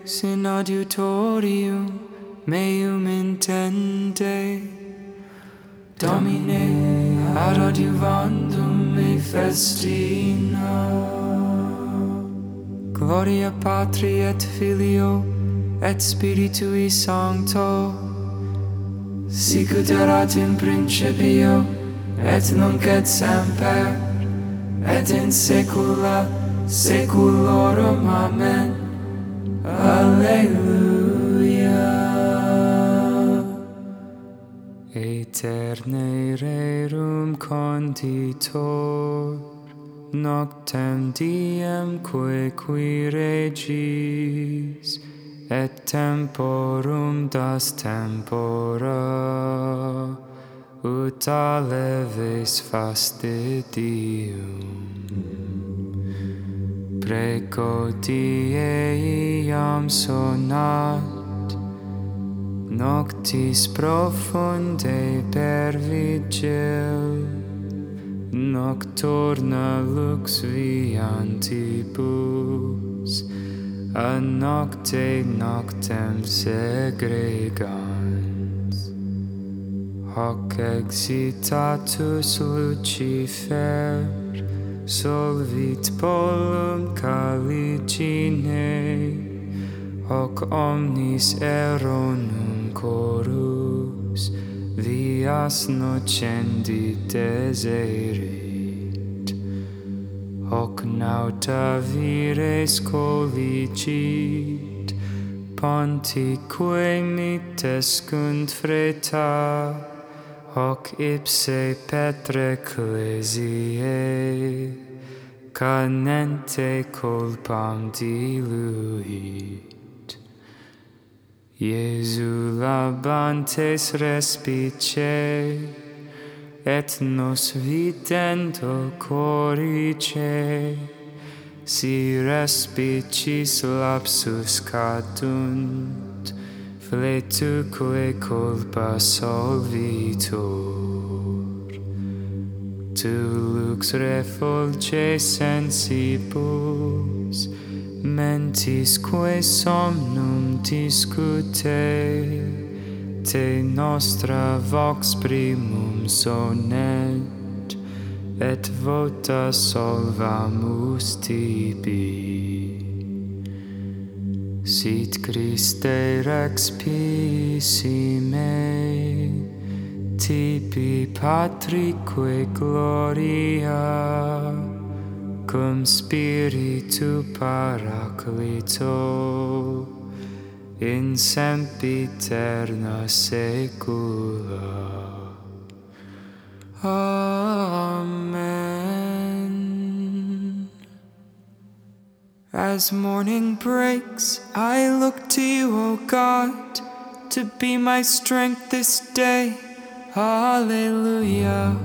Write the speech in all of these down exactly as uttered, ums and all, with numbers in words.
ex in adiutorium meum intende. Domine, ad adiuvandum me festina. Gloria Patri et Filio et Spiritui Sancto, sicut erat in principio, et nunc et semper, et in saecula saeculorum. Amen. Alleluia. Aeterne rerum conditor, noctem diem quaequi regis, et temporum das tempora, ut aleves fastidium. Preco die iam sonat, noctis profunde per vigil, nocturna lux viantibus, a nocte noctem segregans. Hoc excitatus Lucifer solvit polum caligine, hoc omnis eronum corus vias nocendi deserit. Hoc nauta vires colligit, pontique mitescunt freta, hoc ipse Petre ecclesiae canente culpam diluit. Iesu labantes respice, et nos videndo corice, si respicis lapsus cadunt, fletuque culpa solvitur. Tu lux refulge sensibus, mentisque somnum discute, te nostra vox primum sonet, et vota solvamus tibi. Sit Christe rex pissime, tibi Patrique gloria, cum Spiritu Paraclito, in sempiterna saecula. Amen. As morning breaks, I look to you, O God, to be my strength this day. Hallelujah.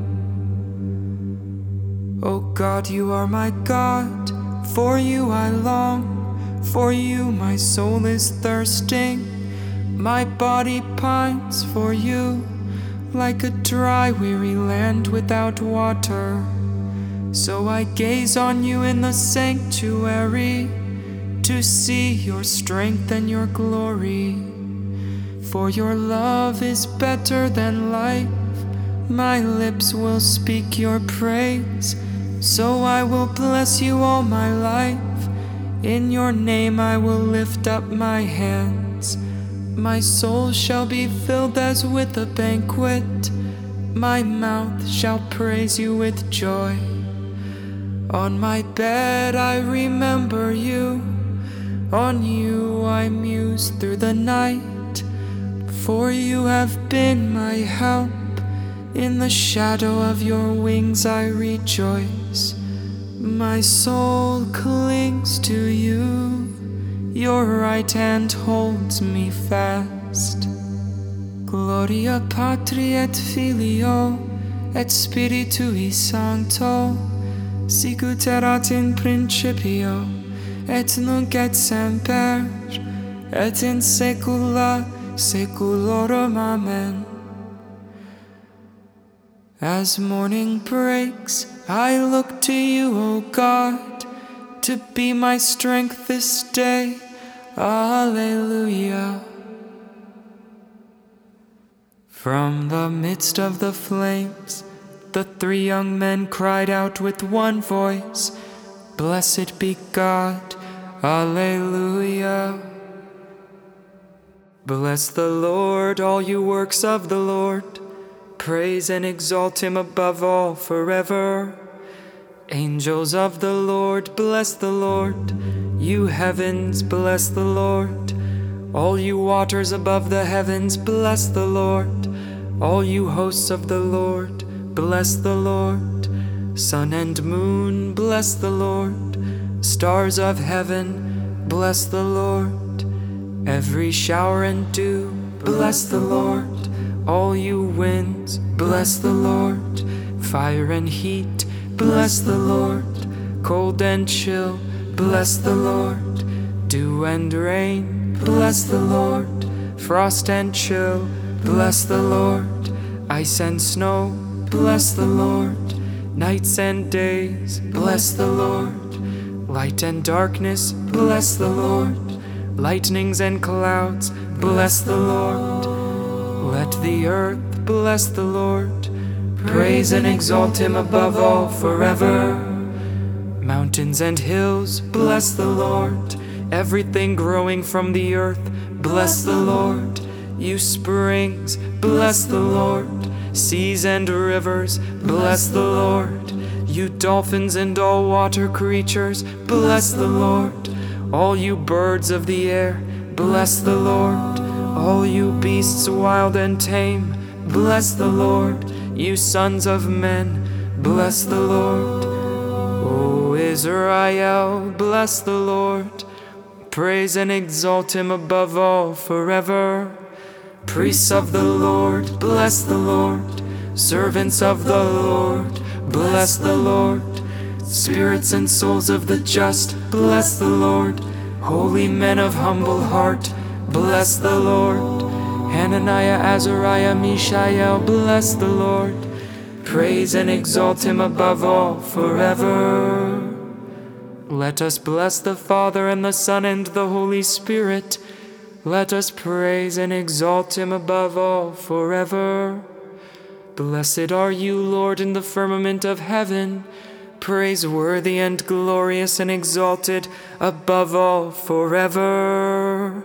O God, you are my God, for you I long, for you my soul is thirsting, my body pines for you, like a dry, weary land without water. So I gaze on you in the sanctuary, to see your strength and your glory. For your love is better than life, my lips will speak your praise. So I will bless you all my life, in your name I will lift up my hands. My soul shall be filled as with a banquet, my mouth shall praise you with joy. On my bed I remember you, on you I muse through the night, for you have been my help, in the shadow of your wings I rejoice. My soul clings to you, your right hand holds me fast. Gloria Patri et Filio et Spiritui Sancto, sicut erat in principio, et nunc et semper, et in saecula saeculorum. Amen. As morning breaks, I look to you, O God, to be my strength this day. Alleluia. From the midst of the flames, the three young men cried out with one voice, Blessed be God, Alleluia. Bless the Lord, all you works of the Lord. Praise and exalt him above all forever. Angels of the Lord, bless the Lord. You heavens, bless the Lord. All you waters above the heavens, bless the Lord. All you hosts of the Lord, bless the Lord. Sun and moon, bless the Lord. Stars of heaven, bless the Lord. Every shower and dew, bless the Lord. All you winds, bless the Lord. Fire and heat, bless the Lord. Cold and chill, bless the Lord. Dew and rain, bless the Lord. Frost and chill, bless the Lord. Ice and snow, bless the Lord. Nights and days, bless the Lord. Light and darkness, bless the Lord. Lightnings and clouds, bless the Lord. Let the earth bless the Lord. Praise and exalt him above all forever. Mountains and hills, bless the Lord. Everything growing from the earth, bless the Lord. You springs, bless the Lord. Seas and rivers, bless the Lord. You dolphins and all water creatures, bless the Lord. All you birds of the air, bless the Lord. All you beasts wild and tame, bless the Lord. You sons of men, bless the Lord. O Israel, bless the Lord. Praise and exalt him above all forever. Priests of the Lord, bless the Lord. Servants of the Lord, bless the Lord. Spirits and souls of the just, bless the Lord. Holy men of humble heart, bless the Lord. Hananiah, Azariah, Mishael, bless the Lord. Praise and exalt him above all forever. Let us bless the Father and the Son and the Holy Spirit. Let us praise and exalt him above all forever. Blessed are you, Lord, in the firmament of heaven, praiseworthy and glorious and exalted above all forever.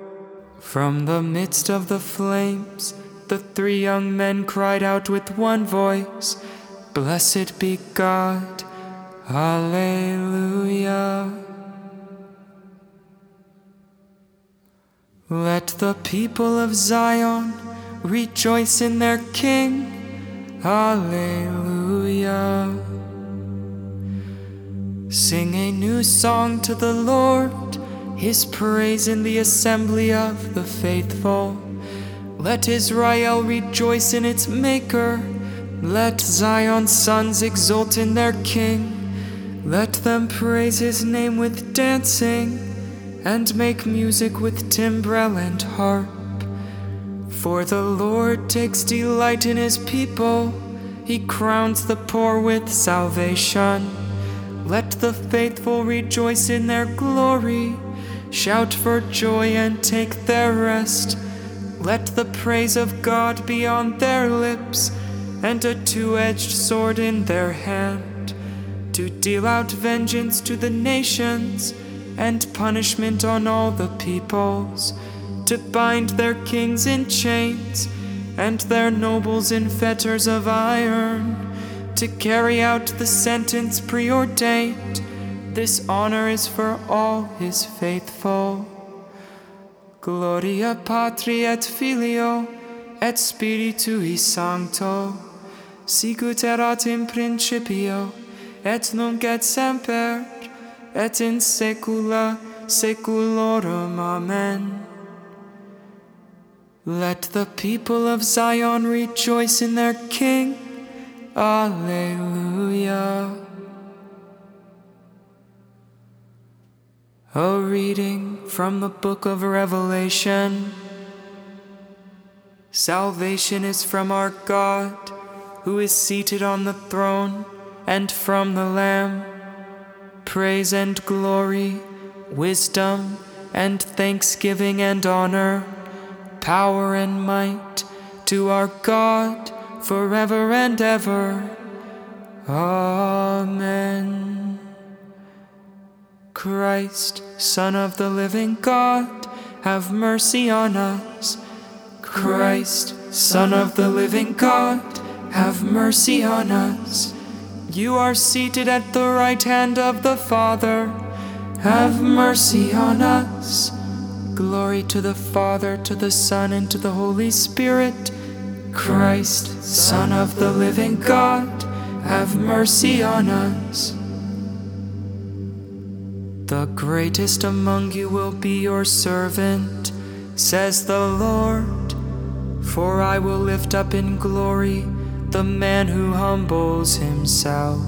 From the midst of the flames, the three young men cried out with one voice, Blessed be God, Alleluia. Let the people of Zion rejoice in their King, Alleluia. Sing a new song to the Lord, his praise in the assembly of the faithful. Let Israel rejoice in its Maker. Let Zion's sons exult in their King. Let them praise his name with dancing, and make music with timbrel and harp. For the Lord takes delight in his people. He crowns the poor with salvation. Let the faithful rejoice in their glory. Shout for joy and take their rest. Let the praise of God be on their lips, and a two-edged sword in their hand, to deal out vengeance to the nations, and punishment on all the peoples, to bind their kings in chains, and their nobles in fetters of iron, to carry out the sentence preordained. This honor is for all his faithful. Gloria Patri et Filio et Spiritui Sancto, sicut erat in principio, et nunc et semper, et in saecula saeculorum. Amen. Let the people of Zion rejoice in their King. Alleluia. A reading from the book of Revelation. Salvation is from our God, who is seated on the throne, and from the Lamb. Praise and glory, wisdom, and thanksgiving and honor, power and might, to our God forever and ever. Amen. Christ, Son of the living God, have mercy on us. Christ, Son of the living God, have mercy on us. You are seated at the right hand of the Father. Have mercy on us. Glory to the Father, to the Son, and to the Holy Spirit. Christ, Son of the living God, have mercy on us. The greatest among you will be your servant, says the Lord. For I will lift up in glory the man who humbles himself.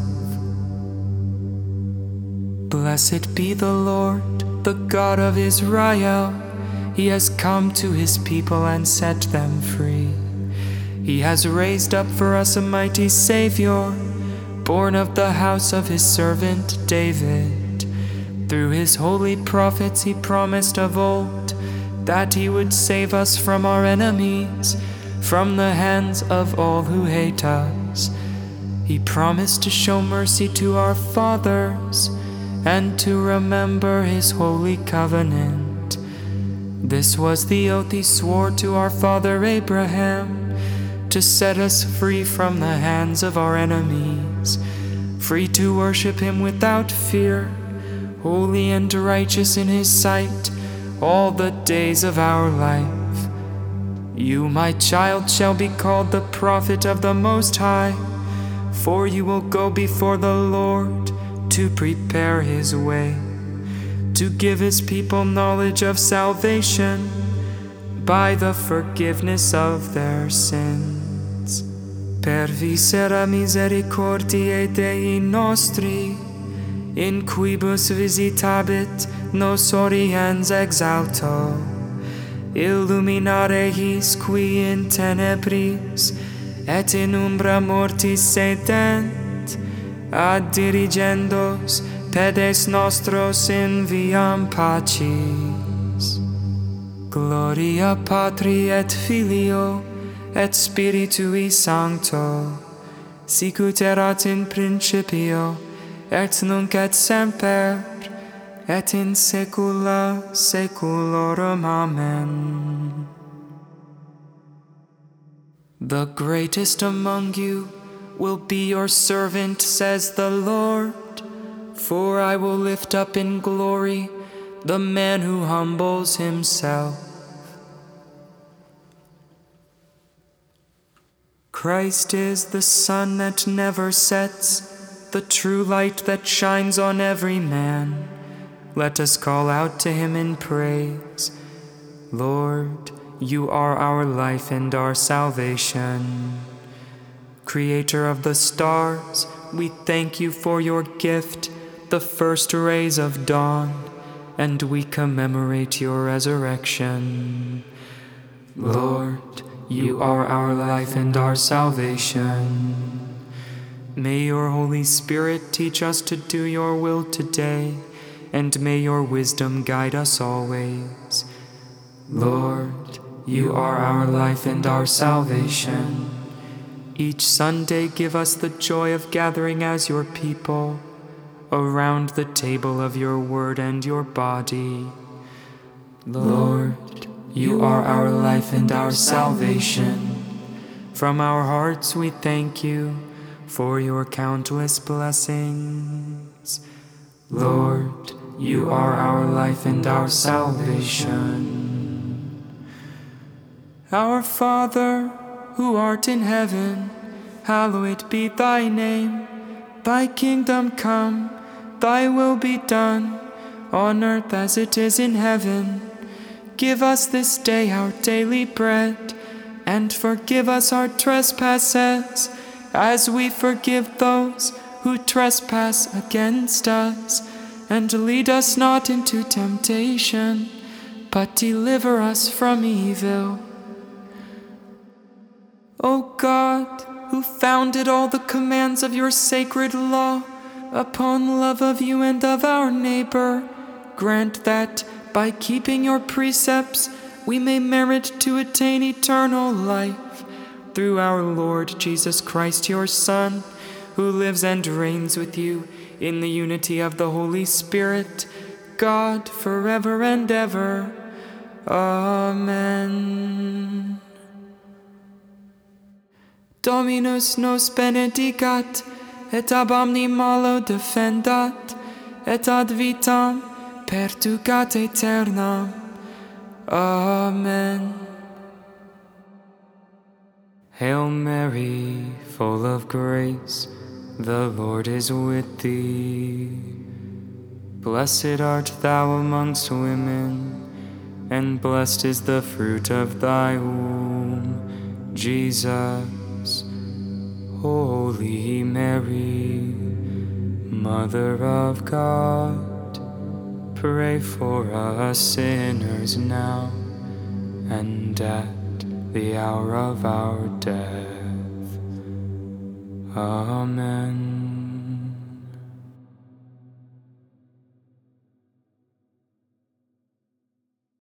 Blessed be the Lord, the God of Israel. He has come to his people and set them free. He has raised up for us a mighty Savior, born of the house of his servant David. Through his holy prophets he promised of old that he would save us from our enemies, from the hands of all who hate us. He promised to show mercy to our fathers and to remember his holy covenant. This was the oath he swore to our father Abraham, to set us free from the hands of our enemies, free to worship him without fear, holy and righteous in his sight all the days of our life. You, my child, shall be called the prophet of the Most High, for you will go before the Lord to prepare his way, to give his people knowledge of salvation by the forgiveness of their sins. Per viscera misericordiae Dei nostri, in quibus visitabit nos oriens exalto, illuminare his qui in tenebris et in umbra mortis sedent, ad dirigendos pedes nostros in viam pacis. Gloria Patri et Filio et Spiritui Sancto, sicut erat in principio et nunc et semper, et in saecula saeculorum. Amen. The greatest among you will be your servant, says the Lord, for I will lift up in glory the man who humbles himself. Christ is the sun that never sets, the true light that shines on every man. Let us call out to him in praise. Lord, you are our life and our salvation. Creator of the stars, we thank you for your gift, the first rays of dawn, and we commemorate your resurrection. Lord, you are our life and our salvation. May your Holy Spirit teach us to do your will today, and may your wisdom guide us always. Lord, you are our life and our salvation. Each Sunday give us the joy of gathering as your people around the table of your word and your body. Lord, you are our life and our salvation. From our hearts we thank you for your countless blessings. Lord, you are our life and our salvation. Our Father, who art in heaven, hallowed be thy name. Thy kingdom come, thy will be done, on earth as it is in heaven. Give us this day our daily bread, and forgive us our trespasses, as we forgive those who trespass against us. And lead us not into temptation, but deliver us from evil. O God, who founded all the commands of your sacred law upon love of you and of our neighbor, grant that, by keeping your precepts, we may merit to attain eternal life. Through our Lord Jesus Christ, your Son, who lives and reigns with you in the unity of the Holy Spirit, God, forever and ever. Amen. Dominus nos benedicat, et ab omni malo defendat, et ad vitam perducat aeternam. Amen. Hail Mary, full of grace, the Lord is with thee. Blessed art thou amongst women, and blessed is the fruit of thy womb, Jesus. Holy Mary, Mother of God, pray for us sinners now and at the hour of our death. Amen.